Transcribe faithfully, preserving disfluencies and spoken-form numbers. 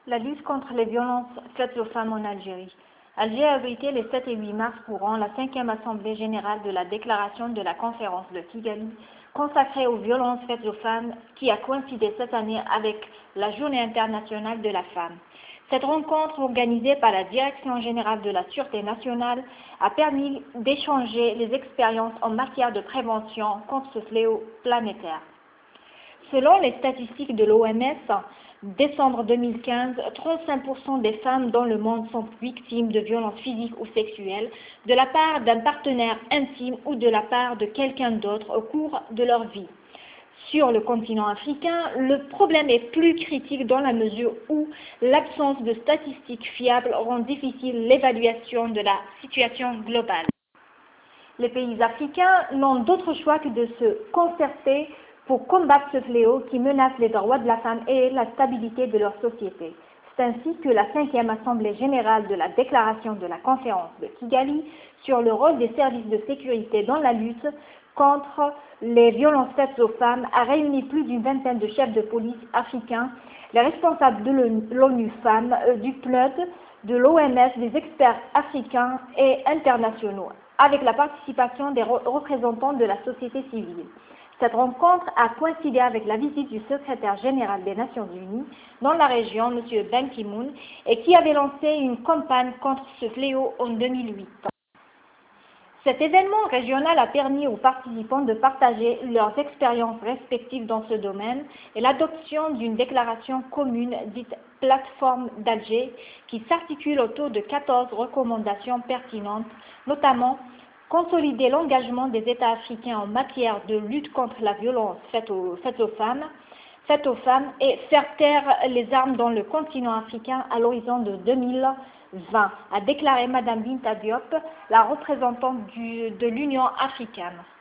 La lutte contre les violences faites aux femmes en Algérie. Alger a abrité les sept et huit mars courant la cinquième assemblée générale de la déclaration de la conférence de Kigali consacrée aux violences faites aux femmes qui a coïncidé cette année avec la Journée internationale de la femme. Cette rencontre organisée par la Direction générale de la Sûreté nationale a permis d'échanger les expériences en matière de prévention contre ce fléau planétaire. Selon les statistiques de l'O M S, décembre deux mille quinze, trente-cinq pour cent des femmes dans le monde sont victimes de violences physiques ou sexuelles de la part d'un partenaire intime ou de la part de quelqu'un d'autre au cours de leur vie. Sur le continent africain, le problème est plus critique dans la mesure où l'absence de statistiques fiables rend difficile l'évaluation de la situation globale. Les pays africains n'ont d'autre choix que de se concerter pour combattre ce fléau qui menace les droits de la femme et la stabilité de leur société. C'est ainsi que la cinquième Assemblée générale de la Déclaration de la conférence de Kigali sur le rôle des services de sécurité dans la lutte contre les violences faites aux femmes a réuni plus d'une vingtaine de chefs de police africains, les responsables de l'ONU Femmes, du P N U D, de l'O M S, des experts africains et internationaux, avec la participation des représentants de la société civile. Cette rencontre a coïncidé avec la visite du secrétaire général des Nations Unies dans la région, M. Ban Ki-moon, et qui avait lancé une campagne contre ce fléau en deux mille huit. Cet événement régional a permis aux participants de partager leurs expériences respectives dans ce domaine et l'adoption d'une déclaration commune dite Plateforme d'Alger qui s'articule autour de quatorze recommandations pertinentes, notamment consolider l'engagement des États africains en matière de lutte contre la violence faite aux, faite aux femmes, faite aux femmes et faire taire les armes dans le continent africain à l'horizon de deux mille vingt, a déclaré Madame Binta Diop, la représentante du, de l'Union africaine.